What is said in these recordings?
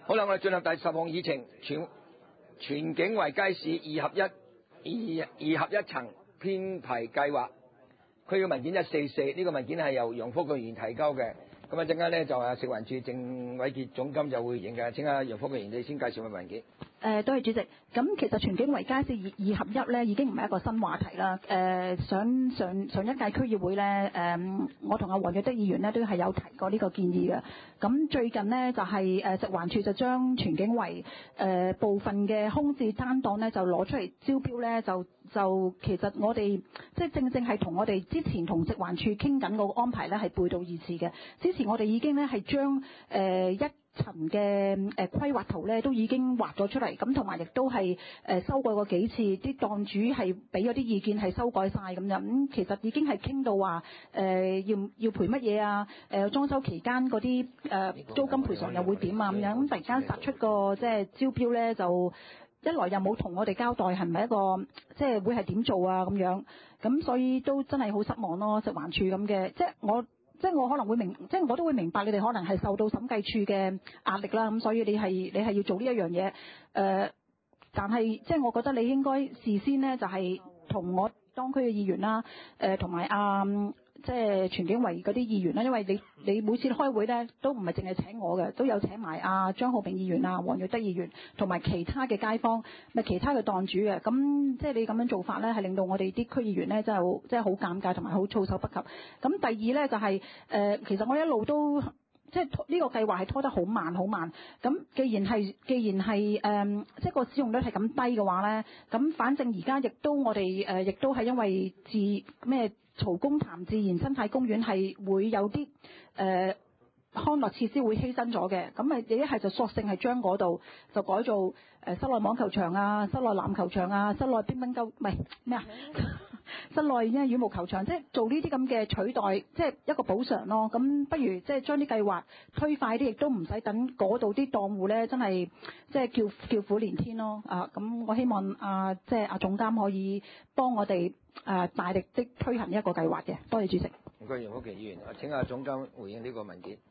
好啦，我哋進入第10項議程，荃景圍街市二合一層編排計劃。區嘅文件144，呢個文件係由楊福巨議員提交嘅。咁一陣間呢，就係食環署鄭偉傑總監就會回應嘅。請阿楊福巨議員你先介紹個文件。 多謝主席。咁其實荃景圍街市二合一咧已經唔係一個新話題啦。上一屆區議會咧，我同阿黃若德議員咧都係有提過呢個建議嘅。咁最近呢，就係食環署就將荃景圍部分嘅空置攤檔咧就攞出嚟招標咧，就其實我哋即係正係同我哋之前同食環署傾緊個安排咧係背道而馳嘅。之前我哋已經咧係將一層嘅規劃圖咧都已經畫咗出嚟，咁同埋亦都係修改過幾次，啲檔主係俾咗啲意見係修改晒咁樣。咁其實已經係傾到話要賠乜嘢啊？裝修期間嗰啲租金賠償又會點啊咁樣。咁突然間殺出個即係招標咧，就一來又冇同我哋交代係咪一個即係會係點做啊咁樣。咁所以都真係好失望咯，食環署咁嘅，即係我可能會即係我都會明白你哋可能係受到審計處嘅壓力啦，咁所以你係要做呢一樣嘢，但係即係我覺得你應該事先呢，就係同我當區嘅議員啦，同埋即係荃景圍嗰啲議員啦，因為你每次開會呢，都唔係淨係請我嘅，都有請埋張浩炳議員啊、黃若德議員同埋其他嘅街坊，其他嘅檔主嘅。咁即係你咁樣做法呢，係令到我哋啲區議員呢，真係好尷尬同埋好措手不及。咁第二呢，就係其實我一路都即係呢個計劃係拖得好慢好慢。咁既然係即係個使用率係咁低嘅話呢，咁反正而家亦都我哋亦都係因為曹公潭自然生態公園係會有啲康樂設施會犧牲咗嘅，咁咪一係就索性係將嗰度就改做室內網球場啊、室內籃球場啊、室內乒乓球室內羽毛球場，即係做呢啲咁嘅取代，即係一個補償咯。咁不如即係將啲計劃推快啲，亦都唔使等嗰度啲檔戶咧，真係即係叫苦連天咯。咁我希望即係阿總監可以幫我哋大力的推行一個計劃嘅。多謝主席。 唔該，楊福奇議員，請阿總監回應呢個文件。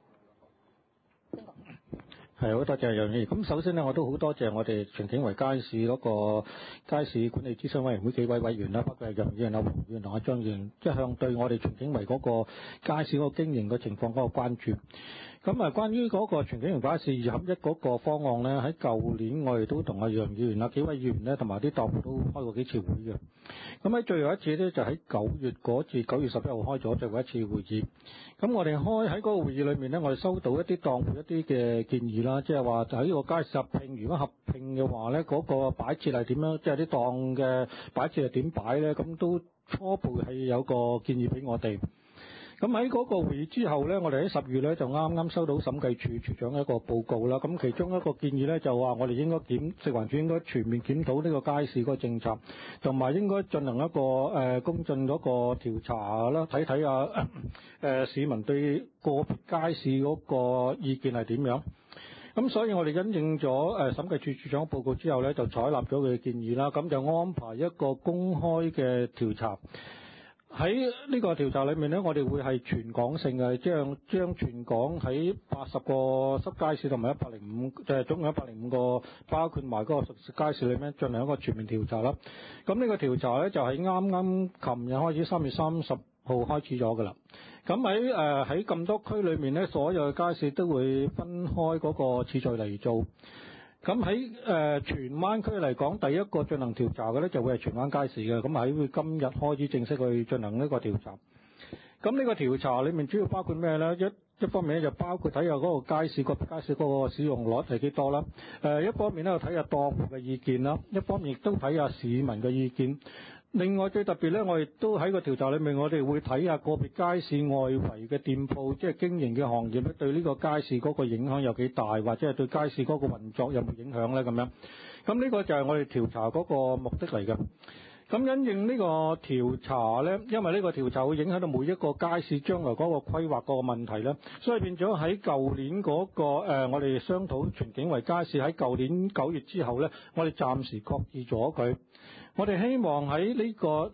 係，好多謝楊議員。咁首先呢，我都好多謝我哋荃景圍街市嗰個街市管理諮詢委員會幾位委員啦，包括係楊議員、黃議員同阿張議員，一向對我哋荃景圍嗰個街市嗰個經營嘅情況嗰個關注。咁關於嗰個荃景圍街市二合一嗰個方案呢，喺舊年我哋都同阿楊議員幾位議員呢，同埋啲檔戶都開過幾次會嘅。咁喺最後一次呢，就喺9月嗰次9月11號開咗最後一次會議。咁我哋開喺嗰個會議裏面呢，我哋收到一啲檔戶一啲嘅建議啦，即係話喺個街市合併，如果合併嘅話呢，嗰個擺設係點樣？即係啲檔嘅擺設係點擺呢？咁都初步係有個建議俾我哋。咁喺嗰個會議之後呢，我哋喺10月呢就啱啱收到審計處處長一個報告啦。咁其中一個建議呢，就話我哋應該食環署應該全面檢討呢個街市嗰個政策，同埋應該進行一個公眾嗰個調查啦，睇睇市民對個別街市嗰個意見係點樣。咁所以我哋因應咗審計處處長報告之後呢，就採納咗佢嘅建議啦。咁就安排一個公開嘅調查。喺呢個調查裏面呢，我哋會係全港性嘅，將全港喺80個濕街市同埋105，就係總共105個，包括埋嗰個熟食街市裏面進行一個全面調查啦。咁呢個調查呢，就係啱啱琴日開始3月30號開始咗噶啦。咁喺咁多區裏面呢，所有嘅街市都會分開嗰個次序嚟做。咁喺荃灣區嚟講，第一個進行調查嘅呢，就會係荃灣街市嘅。咁喺今日開始正式去進行呢個調查。咁呢個調查裏面主要包括咩呢？一方面呢，就包括睇下嗰個街市嗰個使用率係幾多啦。一方面呢，睇下檔戶嘅意見啦，一方面亦都睇下市民嘅意見。另外最特別呢，我亦都喺個調查裏面，我哋會睇下個別街市外圍嘅店鋪，即係經營嘅行業咧，對呢個街市嗰個影響有幾大，或者係對街市嗰個運作有冇影響呢？咁樣。咁呢個就係我哋調查嗰個目的嚟嘅。咁因應呢個調查呢，因為呢個調查會影響到每一個街市將來嗰個規劃嗰個問題呢，所以變咗喺舊年嗰個我哋商討荃景圍街市喺舊年9月之後呢，我哋暫時擱置咗佢。我哋希望喺呢個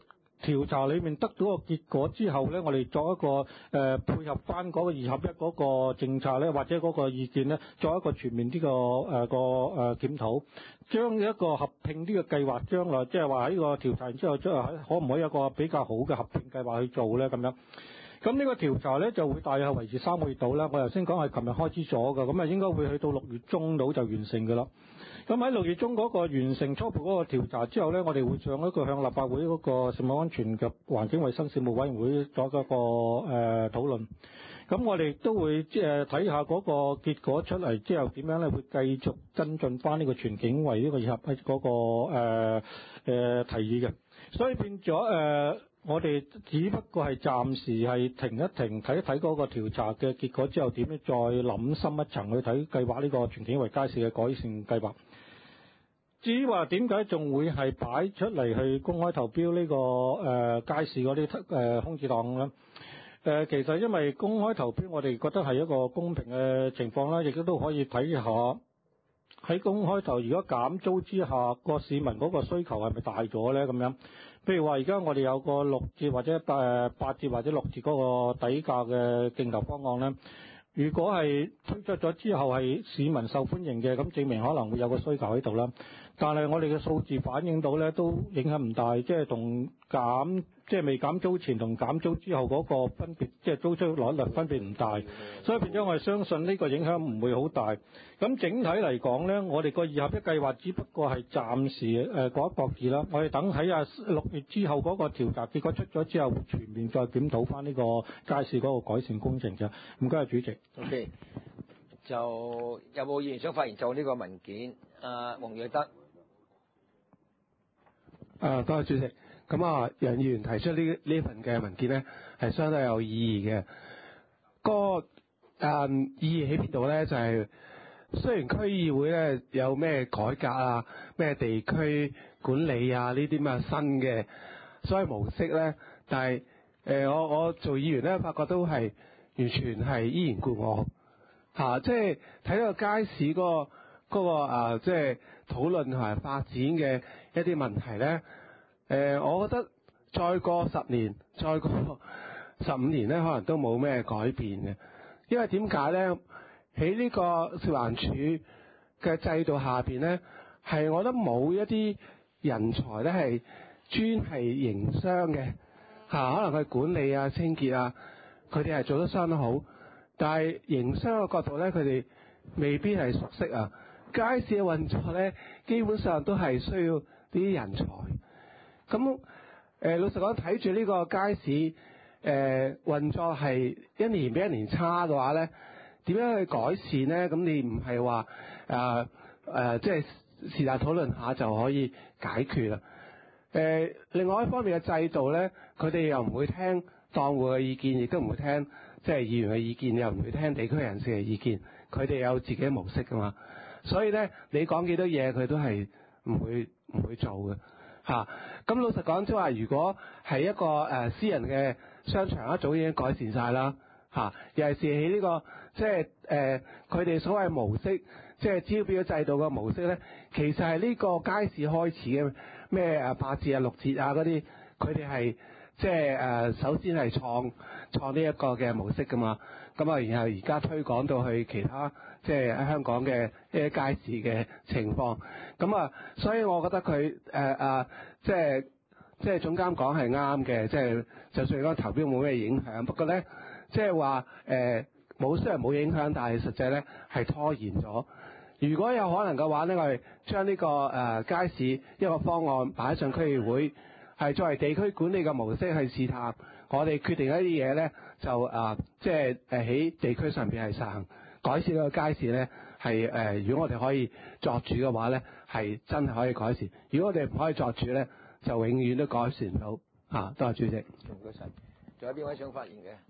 調查裏面得到個結果之後咧，我哋作一個配合翻嗰個2合1嗰個政策咧，或者嗰個意見咧，作一個全面啲檢討，將一個合併啲嘅計劃將來，即係話喺呢個調查完之後，將來可唔可以有個比較好嘅合併計劃去做咧咁樣？咁呢個調查咧就會大約維持3個月度啦。我頭先講係琴日開始咗嘅，咁啊應該會去到6月中度就完成㗎啦。咁喺6月中嗰個完成初步嗰個調查之後咧，我哋會上一個向立法會嗰個食物安全及環境衛生事務委員會作一個討論。咁我哋都會睇下嗰個結果出嚟之後點樣咧，會繼續跟進翻呢個全境為呢個2合1嗰個提議嘅。所以變咗我哋只不過係暫時係停一停，睇一睇嗰個調查嘅結果之後，點樣再諗深一層去睇計劃呢個全景圍街市嘅改善計劃。至於話點解仲會係擺出嚟去公開投標呢個街市嗰啲空置檔咧？其實因為公開投標，我哋覺得係一個公平嘅情況啦，亦都可以睇下喺公開投如果減租之下，個市民嗰個需求係咪大咗咧？咁樣，譬如話而家我哋有個6折或者8折或者6折嗰個底價嘅競投方案咧。如果係推出咗之後係市民受歡迎嘅，咁證明可能會有個需求喺度啦。但係我哋嘅數字反映到咧，都影響唔大，即係同未減租前同減租之後嗰個分別，即係租出率分別唔大，所以變咗我哋相信呢個影響唔會好大。咁整體嚟講咧，我哋個2合1計劃只不過係暫時擱一擱置啦。我哋等喺6月之後嗰個調查結果出咗之後，會全面再檢討翻呢個街市嗰個改善工程嘅。唔該，主席。 OK， 就有冇議員想發言就呢個文件？黃耀德。 多謝主席。咁楊議員提出呢份嘅文件咧，係相當有意義嘅。個意義喺邊度咧？就係雖然區議會咧有咩改革啊、咩地區管理啊呢啲咁嘅新嘅所謂模式咧，但係我做議員咧，發覺都係完全係依然故我即係睇到街市嗰個即係討論同埋發展嘅一啲問題咧。我覺得再過10年、再過15年咧，可能都冇咩改變嘅。因為點解咧？喺呢個食環署嘅制度下邊咧，係我覺得冇一啲人才咧係專係營商嘅可能佢管理啊、清潔啊，佢哋係做得相當好。但係營商嘅角度咧，佢哋未必係熟悉啊。街市嘅運作咧，基本上都係需要啲人才。咁老實講，睇住呢個街市運作係一年比一年差嘅話咧，點樣去改善咧？咁你唔係話即係是但討論下就可以解決啦。另外一方面嘅制度咧，佢哋又唔會聽檔戶嘅意見，亦都唔會聽即係議員嘅意見，又唔會聽地區人士嘅意見。佢哋有自己嘅模式噶嘛，所以咧你講幾多嘢，佢都係唔會做嘅。咁老實講，即係話，如果係一個私人嘅商場，一早已經改善晒啦。尤其是喺呢個即係佢哋所謂模式，即係招標制度嘅模式咧，其實係呢個街市開始嘅咩8折啊、6折啊嗰啲，佢哋係即係首先係創呢一個嘅模式噶嘛。咁然後而家推廣到去其他即係喺香港嘅一啲街市嘅情況。咁所以我覺得佢即係總監講係啱嘅，即係就算嗰個投標冇咩影響，不過咧即係話冇雖然冇影響，但係實際咧係拖延咗。如果有可能嘅話咧，我哋將呢個街市一個方案擺上區議會，係作為地區管理嘅模式去試探，我哋決定一啲嘢咧，就即係喺地區上邊係實行改善呢個街市咧，係如果我哋可以作主嘅話咧，係真係可以改善。如果我哋唔可以作主咧，就永遠都改善唔到。多謝主席。 唔該晒。仲有邊位想發言嘅？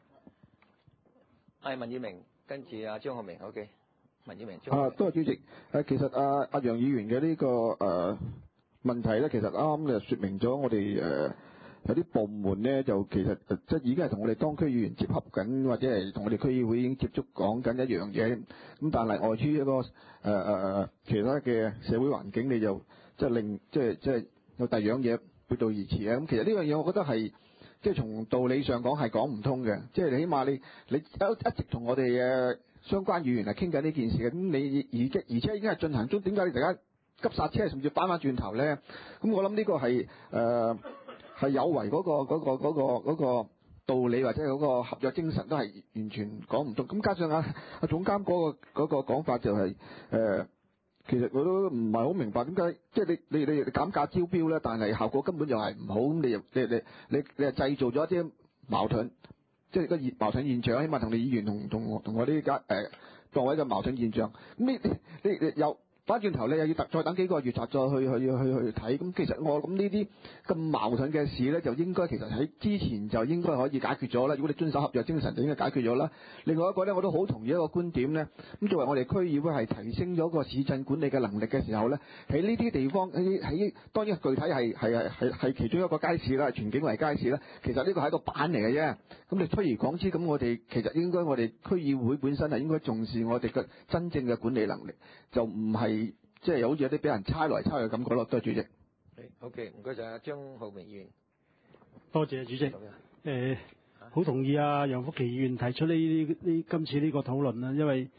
係文耀明，跟住張學明。OK， 文耀明。 多謝主席。其實阿楊議員嘅呢個問題咧，其實啱啱就説明咗我哋有啲部門咧，就其實即係已經係同我哋當區議員接合緊，或者係同我哋區議會已經接觸講緊一樣嘢。咁但係礙於一個其他嘅社會環境，你就即係令即係有第二樣嘢背道而馳嘅。咁其實呢樣嘢我覺得係即係從道理上講係講唔通嘅。即係你起碼你一直同我哋嘅相關議員係傾緊呢件事嘅，咁你而且已經係進行中，點解你突然間急剎車，甚至翻轉頭咧？咁我諗呢個係有違嗰個道理或者嗰個合約精神都係完全講唔通。咁加上阿總監嗰個講法就係其實我都唔係好明白點解，即係你減價招標咧，但係效果根本就係唔好，咁你係製造咗一啲矛盾，即係個矛盾現象，起碼同你議員同我呢家各位嘅矛盾現象。咁你又翻轉頭咧，又要再等幾個月，再去睇。咁其實我諗呢啲咁矛盾嘅事咧，就應該其實喺之前就應該可以解決咗啦。如果你遵守合約精神，就應該解決咗啦。另外一個咧，我都好同意一個觀點咧。咁作為我哋區議會係提升咗個市鎮管理嘅能力嘅時候咧，喺呢啲地方喺當然具體係其中一個街市啦，全景圍街市啦。其實呢個係一個板嚟嘅啫。咁你推而廣之，咁我哋其實應該我哋區議會本身係應該重視我哋嘅真正嘅管理能力，就唔係即係好似有啲俾人猜來猜去嘅感覺咯。多謝主席。 OK， 唔該晒張浩明議員。 多謝主席。好同意啊楊福奇議員提出今次呢個討論啦，因為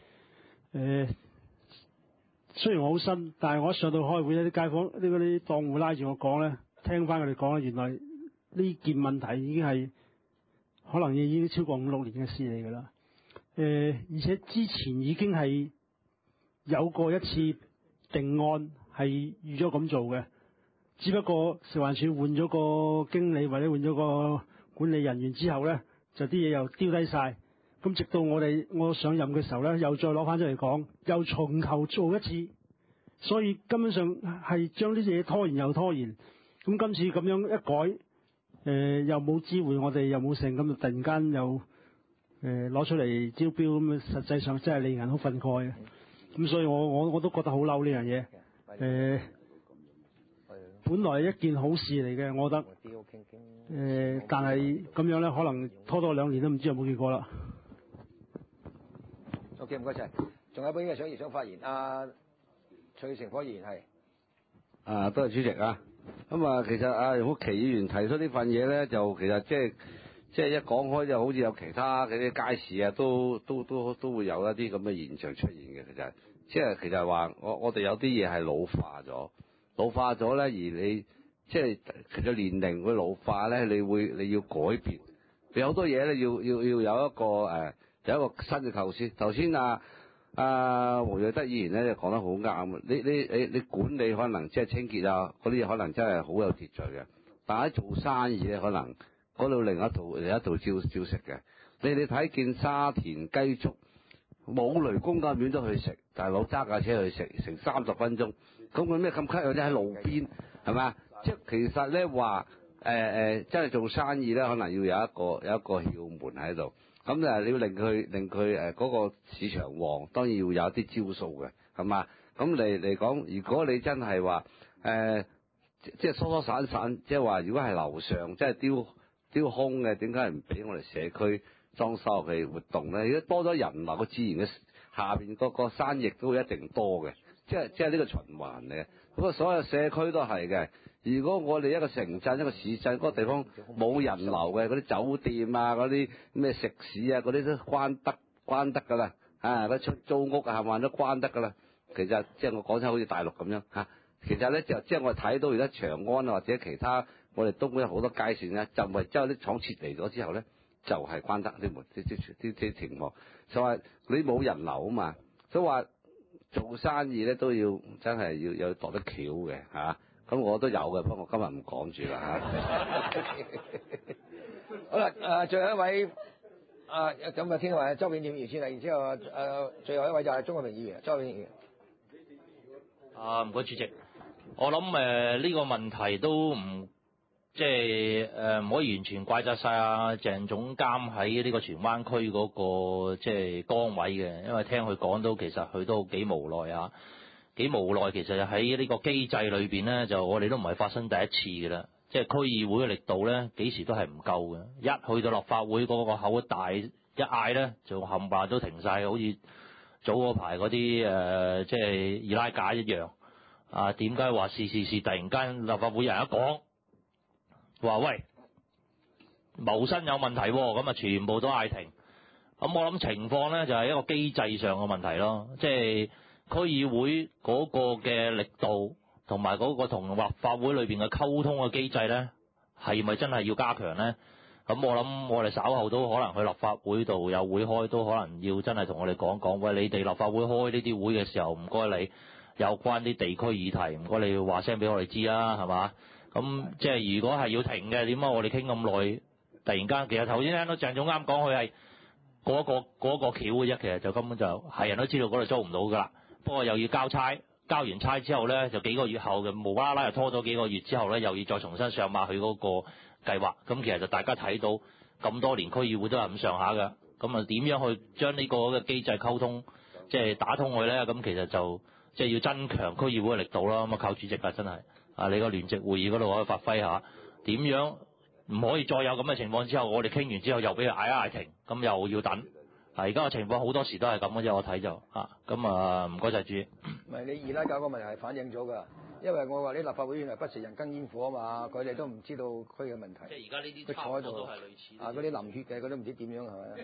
雖然我好新，但係我一上到開會，啲街坊嗰啲檔戶拉住我講咧，聽翻佢哋講咧，原來呢件問題已經係可能已經超過5-6年嘅事嚟㗎啦。而且之前已經係有過一次定案係預咗咁做嘅，只不過食環署換咗個經理或者換咗個管理人員之後咧，就啲嘢又丟低晒。咁直到我上任嘅時候咧，又再攞翻出嚟講，又從頭做一次，所以根本上係將啲嘢拖延又拖延。咁今次咁樣一改，又冇知會我哋，又冇成，咁就突然間又攞出嚟招標，咁實際上真係令人好憤慨嘅。咁所以我都覺得好嬲呢樣嘢。本來一件好事嚟嘅，我覺得。但係咁樣咧，可能拖多2年都唔知有冇結果啦。 OK， 唔該晒。仲有邊個想發言？徐成科議員係。 多謝主席啊。咁啊，其實楊福奇議員提出呢份嘢咧，就其實即係一講開就好似有其他嗰啲街市啊，都會有一啲咁嘅現象出現嘅。其實話我哋有啲嘢係老化咗咧，而你即係其實年齡會老化咧，你要改變，有好多嘢咧要有一個新嘅構思。頭先黃瑞德議員咧就講得好啱，你管理可能即係清潔啊嗰啲嘢可能真係好有秩序嘅，但係做生意咧可能嗰度另一套招式嘅。你睇見沙田雞粥冇雷公咁遠都去食，大佬揸架車去食成30分鐘，咁佢咩咁吸引啫？喺路邊係咪？即係其實咧話真係做生意咧，可能要有一個竅門喺度。咁你要令佢嗰個市場旺，當然要有啲招數嘅，係嘛？咁嚟講，如果你真係話即係疏散，即係話如果係樓上即係丟空嘅，點解唔俾我哋社區裝修嘅活動咧？如果多咗人流，個自然嘅下邊個生意都會一定多嘅，即係呢個循環嚟嘅。咁所有社區都係嘅。如果我哋一個城鎮一個市鎮嗰個地方冇人流嘅，嗰啲酒店啊，嗰啲咩食肆啊，嗰啲都關得㗎啦。嗰出租屋啊，係咪都關得㗎啦？其實即係我講真，好似大陸咁樣嚇。其實咧就即係我哋睇到而家長安啊或者其他我哋東莞有好多街線咧，就唔係之後啲廠撤離咗之後咧，就係關得啲門啲情況。就話你冇人流啊嘛，所以話做生意咧都要真係要有度得巧嘅嚇。咁我都有嘅，不過我今日唔講住啦嚇。 好啦，最後一位咁啊，聽話周永健議員先啦，然之後最後一位就係鍾國明議員，周永健議員。 唔該主席，我諗呢個問題都唔即係唔可以完全怪責晒鄭總監喺呢個荃灣區嗰個即係崗位嘅，因為聽佢講到其實佢都幾無奈啊。幾無奈，其實喺呢個機制裏邊咧，就我哋都唔係發生第一次嘅啦。即係區議會嘅力度咧，幾時都係唔夠嘅。一去到立法會嗰個口大，一嗌咧就冚唪唥都停晒，好似早嗰排嗰啲即係二拉架一樣。點解話是突然間立法會有人一講話喂謀生有問題喎，咁啊全部都嗌停。咁我諗情況咧就係一個機制上嘅問題咯，即係區議會嗰個嘅力度同埋嗰個同立法會裏邊嘅溝通嘅機制咧，係咪真係要加強咧？咁我諗我哋稍後都可能去立法會度有會開，都可能要真係同我哋講講，喂，你哋立法會開呢啲會嘅時候，唔該你有關啲地區議題，唔該你話聲俾我哋知啦，係嘛？咁即係如果係要停嘅，點解我哋傾咁耐，突然間其實頭先聽到鄭總啱講，佢係嗰個橋嘅啫，其實就根本就係人都知道嗰度租唔到㗎啦。不過又要交差，交完差之後咧，就幾個月後嘅無啦啦又拖咗幾個月之後咧，又要再重新上馬去嗰個計劃。咁其實就大家睇到咁多年區議會都係咁上下㗎。咁啊點樣去將呢個嘅機制溝通，即係打通佢咧？咁其實就即係要增強區議會嘅力度啦。咁啊靠主席啊，真係啊你個聯席會議嗰度可以發揮下點樣。唔可以再有咁嘅情況之後，我哋傾完之後又俾佢嗌停，咁又要等。而家嘅情況好多時都係咁嘅啫，我睇就咁啊，唔該晒主席。 唔係你二拉搞個問題係反映咗㗎，因為我話你立法會議員係不食人間煙火啊嘛，佢哋都唔知道區嘅問題。 即係而家呢啲佢坐喺度都係類似。 嗰啲淋血嘅，佢都唔知點樣係咪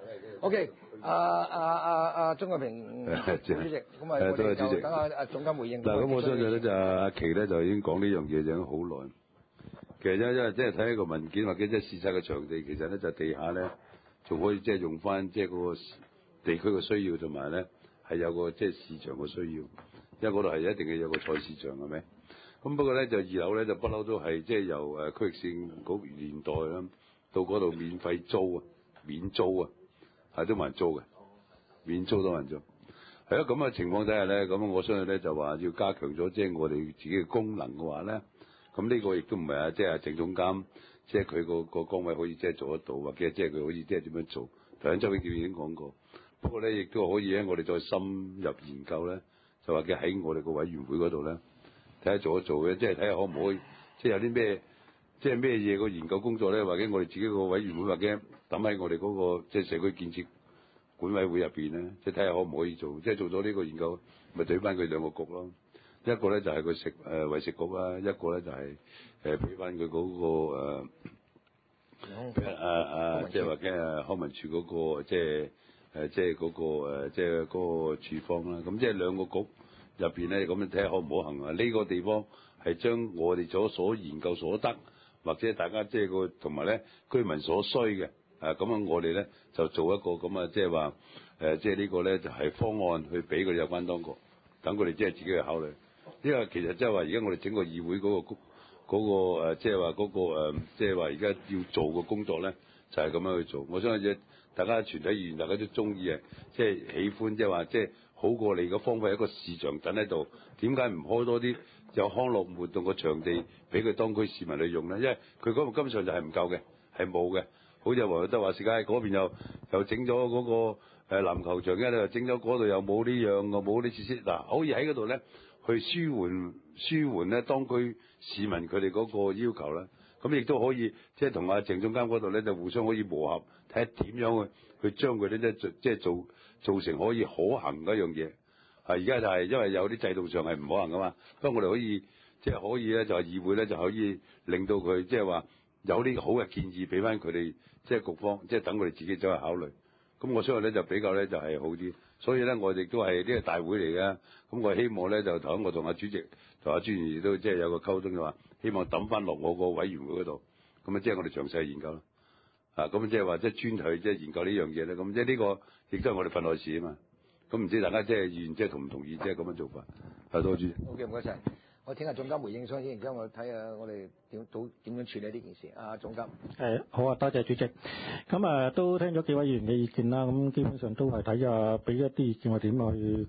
？OK，鍾國平主席，咁我哋就等阿總監回應。 嗱，咁我相信咧就阿琪咧就已經講呢樣嘢就已經好耐。其實因為即係睇一個文件或者即係事實嘅場地，其實咧就地下咧仲可以即係用翻即係嗰個地區嘅需要，同埋咧係有個即係市場嘅需要，因為嗰度係一定係有個菜市場係咪？咁不過咧就二樓咧就不嬲都係即係由區域線嗰年代啦，到嗰度免費租啊，免租啊，係都冇人租嘅，免租都冇人租。係咯，咁嘅情況底下咧，咁我相信咧就話要加強咗即係我哋自己嘅功能嘅話咧。咁呢個亦都唔係即係鄭總監，即係佢個崗位可以即係做得到，或者即係佢可以即係點樣做？頭先周永健已經講過，不過咧亦都可以咧，我哋再深入研究咧，就話嘅喺我哋個委員會嗰度咧，睇下做一做嘅，即係睇下可唔可以，即係有啲咩，即係咩嘢個研究工作咧，或者我哋自己個委員會或者抌喺我哋嗰個即係社區建設管委會入邊咧，即係睇下可唔可以做，即係做咗呢個研究，咪對翻佢兩個局咯。一個咧就係佢衛食局啦，一個咧就係俾翻佢嗰個即係話嘅康文署嗰個即係嗰個即係嗰個處方啦。咁即係兩個局入邊咧，咁樣睇下可唔可行啊？呢個地方係將我哋所研究所得，或者大家即係個同埋咧居民所需嘅咁樣我哋咧就做一個咁啊，即係話即係呢個咧就係方案去俾佢哋有關當局，等佢哋即係自己去考慮。因為其實即係話，而家我哋整個議會嗰個即係話嗰個即係話而家要做嘅工作咧，就係咁樣去做。我相信大家全體議員大家都中意即係喜歡，即係話即係好過你嘅方法一個市場等喺度。點解唔開多啲有康樂活動嘅場地俾佢當區市民去用咧？因為佢嗰個根本上就係唔夠嘅，係冇嘅。好似黃友德話事街嗰邊又整咗嗰個籃球場，又整咗嗰度又冇呢樣嘅，冇啲設施。嗱，可以喺嗰度咧。去舒緩咧當區市民佢哋嗰個要求啦，咁亦都可以即係同阿鄭總監嗰度咧就互相可以磨合，睇下點樣去將佢哋咧即係做成可以可行嗰樣嘢。而家就係因為有啲制度上係唔可行噶嘛，不過我哋可以即係可以咧就係議會咧就可以令到佢即係話有呢個好嘅建議俾翻佢哋即係局方，即係等佢哋自己走去考慮。咁我相信咧就比較咧就係好啲，所以咧我哋都係呢個大會嚟嘅，咁我希望咧就頭先我同阿主席同阿專員都即係有個溝通嘅話，希望抌翻落我個委員會嗰度，咁啊即係我哋詳細研究啦，咁即係話即係專去即係研究呢樣嘢咧，咁即係呢個亦都係我哋份內事啊嘛，咁唔知大家即係議員即係同唔同意即係咁樣做法？多謝主席。 好嘅，唔該晒。我聽下總監回應先，然之後我睇下我哋點樣處理呢件事。總監。 好啊，多謝主席。咁都聽咗幾位議員嘅意見啦，咁基本上都係睇下俾一啲意見我點去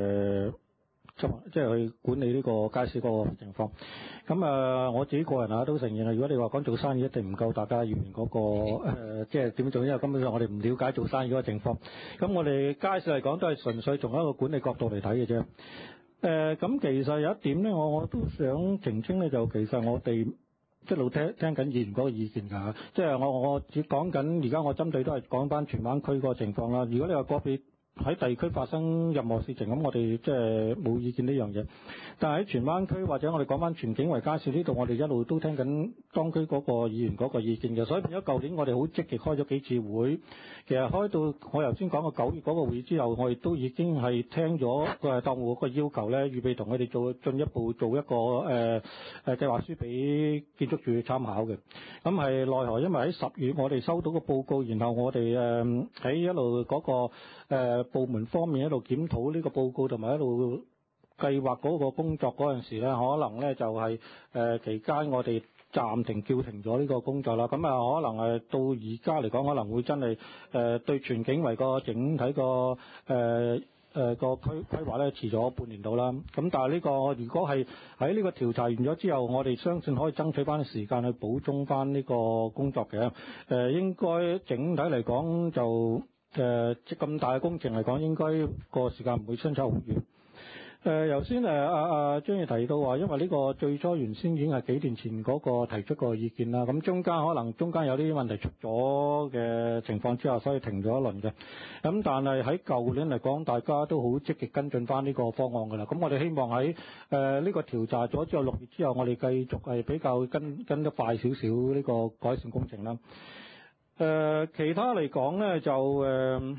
即係去管理呢個街市嗰個情況。咁我自己個人都承認啦，如果你話講做生意一定唔夠大家議員嗰個即係點做，因為根本上我哋唔了解做生意嗰個情況。咁我哋街市嚟講都係純粹從一個管理角度嚟睇嘅啫。咁其實有一點咧，我都想澄清咧，就其實我哋一路聽緊議員嗰個意見㗎，即係我只講緊而家我針對都係講翻荃灣區嗰個情況啦。如果你話個別喺地區發生任何事情，咁我哋即係冇意見呢樣嘢。但係喺荃灣區或者我哋講翻荃景圍街市呢度，我哋一路都聽緊當區嗰個議員嗰個意見嘅，所以變咗舊年我哋好積極開咗幾次會。其實開到我頭先講嘅9月嗰個會之後，我哋都已經係聽咗當戶嗰個要求咧，預備同佢哋進一步做一個計劃書俾建築署參考嘅。咁係奈何因為喺10月我哋收到個報告，然後我哋喺一路嗰個部門方面一路檢討呢個報告，同埋一路計劃嗰個工作嗰陣時咧，可能咧就係期間我哋暫停叫停咗呢個工作啦。咁可能到而家嚟講，可能會真係對荃景圍個整體個個規劃咧遲咗半年到啦。咁但係呢個如果係喺呢個調查完咗之後，我哋相信可以爭取翻時間去補充翻呢個工作嘅。應該整體嚟講就即咁大嘅工程嚟講，應該個時間唔會相差好遠。頭先張宇提到話，因為呢個最初原先已經係幾年前嗰個提出個意見啦，咁中間有啲問題出咗嘅情況之下，所以停咗一輪嘅。咁但係喺舊年嚟講，大家都好積極跟進翻呢個方案㗎啦。咁我哋希望喺呢個調查咗之後，6月之後，我哋繼續係比較跟得快少少呢個改善工程啦。其他嚟講咧就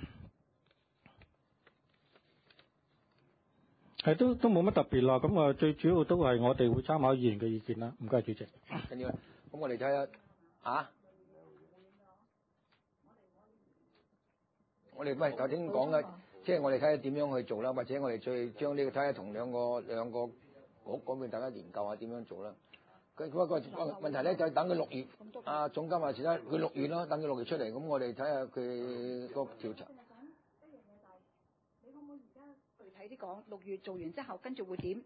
都冇乜特別啦，咁最主要都係我哋會參考議員嘅意見啦。唔該，主席。 緊要，咁我哋睇下我哋頭先講嘅，即係我哋睇下點樣去做啦，或者我哋再將呢個睇下同兩個局嗰邊大家研究下點樣做啦。佢嗰個問題咧就係等佢6月，總監話時咧，佢6月咯，等佢6月出嚟，咁我哋睇下佢個調查。 睇啲講6月做完之後，跟住會點，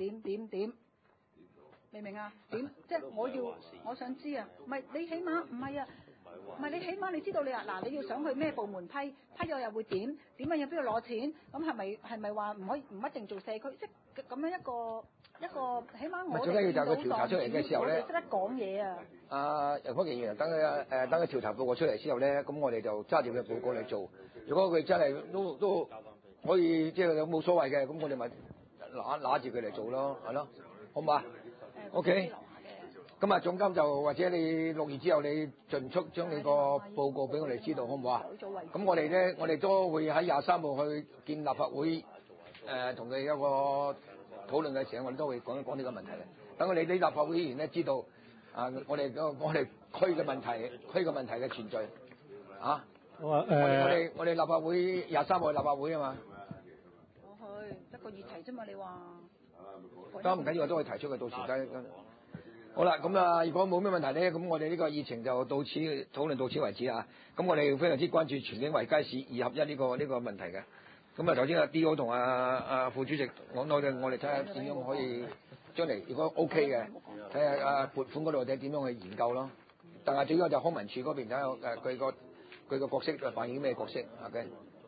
明唔明啊？點即係我想知啊，唔係你起碼唔係啊，唔係你起碼你知道你嗱你要想去咩部門批咗又會點啊？要邊度攞錢？咁係咪話唔一定做社區？即係咁樣一個起碼我最緊要就係佢調查出嚟嘅時候咧， 我哋識得講嘢啊！ 楊科技議員等佢調查報告出嚟之後咧，咁我哋就揸住佢報告嚟做。如果佢真係都可以即係冇所謂嘅，咁我哋咪揦住佢嚟做咯，係咯，好唔好啊？OK。咁總監就或者你6月之後，你盡速將你個報告俾我哋知道，好唔好啊？咁我哋都會喺23號去見立法會，同佢有個討論嘅時候，我哋都會講一講呢個問題嘅。等我哋啲立法會議員咧知道，我哋區嘅問題嘅存在，我哋立法會23號立法會啊嘛。 我去一個議題啫嘛，你話？ 得唔緊要，我都可以提出嘅，到時睇。好啦，咁如果冇咩問題咧，咁我哋呢個議程就討論到此為止啊。咁我哋非常之關注荃景圍街市2合1呢個問題嘅。咁頭先D.O. 同副主席講到嘅，我哋睇下點樣可以將嚟，如果 OK 嘅，睇下撥款嗰度睇點樣去研究咯。但係最緊要就康文署嗰邊睇下佢個角色扮演咩角色，OK。